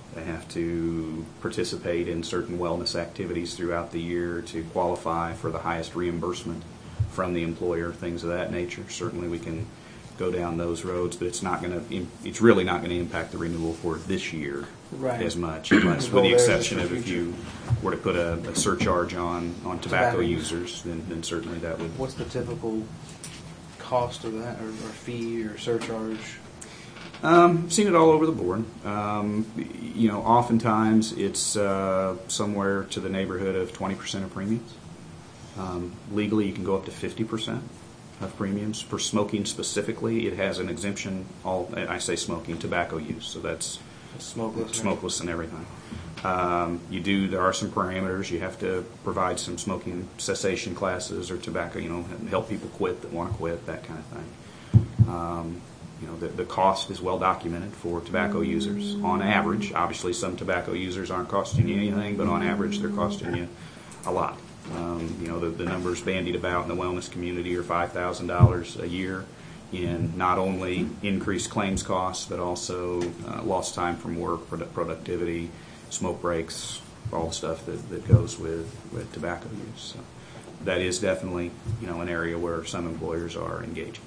They have to participate in certain wellness activities throughout the year to qualify for the highest reimbursement from the employer, things of that nature. Certainly we can go down those roads, but it's really not going to impact the renewal for this year as much, unless with the exception of if you were to put a surcharge on tobacco users, then certainly that would. What's the typical cost of that, or fee, or surcharge? Seen it all over the board. Oftentimes it's somewhere to the neighborhood of 20% of premiums. Legally, you can go up to 50% of premiums. For smoking specifically, it has an exemption. I say smoking, tobacco use, so that's smokeless and everything. There are some parameters. You have to provide some smoking cessation classes or tobacco, help people quit that want to quit, that kind of thing. The cost is well documented for tobacco users. On average, obviously some tobacco users aren't costing you anything, but on average they're costing you a lot. The numbers bandied about in the wellness community are $5,000 a year in not only increased claims costs, but also lost time from work, productivity, smoke breaks, all the stuff that goes with tobacco use. So that is definitely an area where some employers are engaging.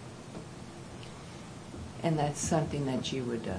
And that's something that you would,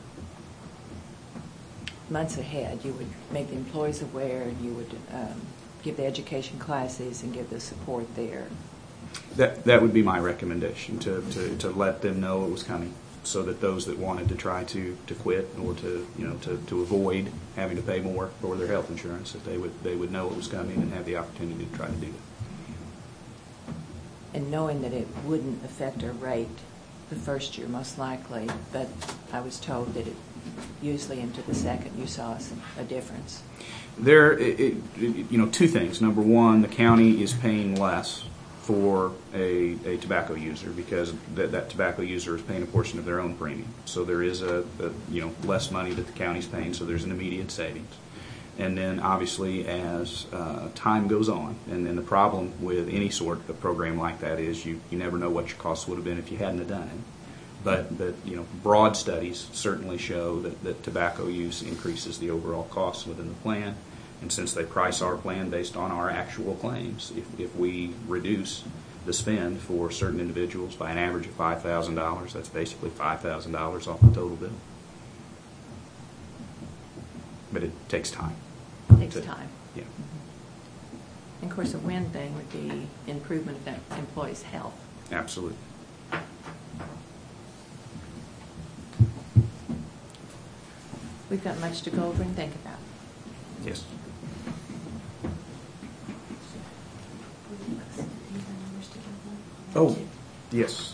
months ahead, you would make the employees aware, you would give the education classes and give the support there. That would be my recommendation, to let them know it was coming, so that those that wanted to try to quit or to avoid having to pay more for their health insurance, that they would know it was coming and have the opportunity to try to do it. And knowing that it wouldn't affect our rate the first year, most likely, but I was told that it usually into the second you saw a difference. Two things. Number one, the county is paying less for a tobacco user because that tobacco user is paying a portion of their own premium. So there is a less money that the county's paying, so there's an immediate savings. And then obviously as time goes on, and then the problem with any sort of program like that is you never know what your costs would have been if you hadn't have done it. But broad studies certainly show that tobacco use increases the overall costs within the plan. And since they price our plan based on our actual claims, if we reduce the spend for certain individuals by an average of $5,000, that's basically $5,000 off the total bill. But it takes time. It takes time. Yeah. Mm-hmm. And of course, a win thing would be improvement of that employee's health. Absolutely. We've got much to go over and think about. Yes. Oh, yes.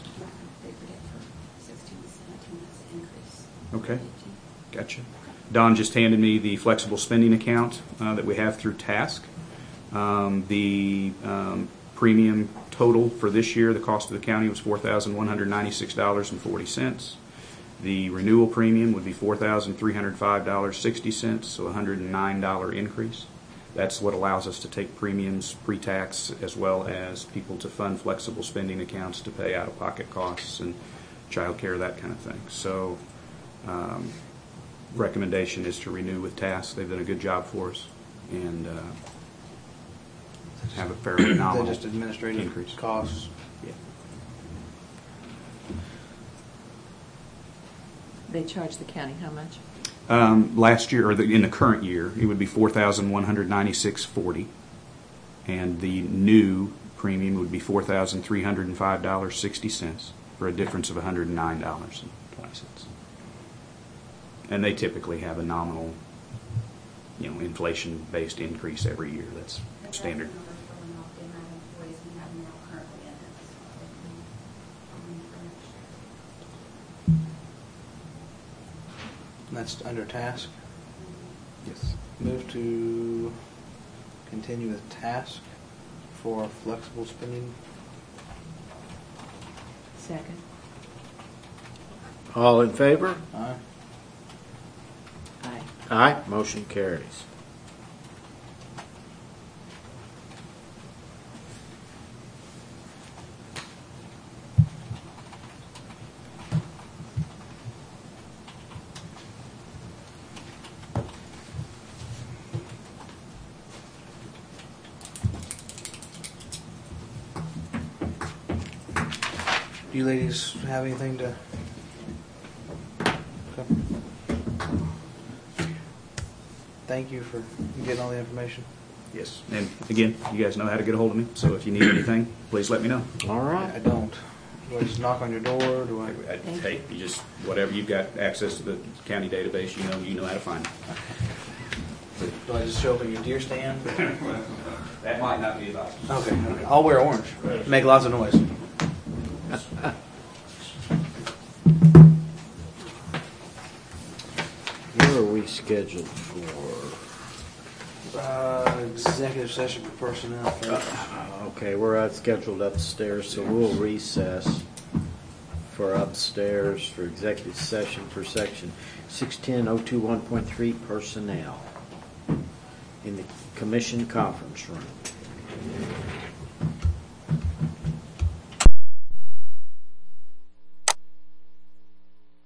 Okay, gotcha. Don just handed me the flexible spending account that we have through TASC. The premium total for this year, the cost of the county was $4,196.40. The renewal premium would be $4,305.60, so a $109 increase. That's what allows us to take premiums pre-tax as well as people to fund flexible spending accounts to pay out-of-pocket costs and child care, that kind of thing. So recommendation is to renew with TASC. They've done a good job for us and have a fairly nominal just administrative increase. Costs. Yeah. They charge the county how much? Last year, or in the current year, it would be $4,196.40, and the new premium would be $4,305.60 for a difference of $109.20. And they typically have a nominal, inflation-based increase every year. That's standard. That's under TASC. Yes. Move to continue with TASC for flexible spending. Second. All in favor? Aye. Aye. Aye. Motion carries. Do you ladies have anything to? Okay. Thank you for getting all the information. Yes. And again, you guys know how to get a hold of me, so if you need anything, please let me know. All I right. don't. Do I just knock on your door? Do I? Hey, you just, whatever, you've got access to the county database, you know how to find it. Do I just show up in your deer stand? That might not be advisable. Okay. I'll wear orange. Make lots of noise. Where are we scheduled for? Executive session for personnel. Okay, we're scheduled upstairs, so we'll recess for upstairs for executive session for section 610.021.3 personnel in the commission conference room.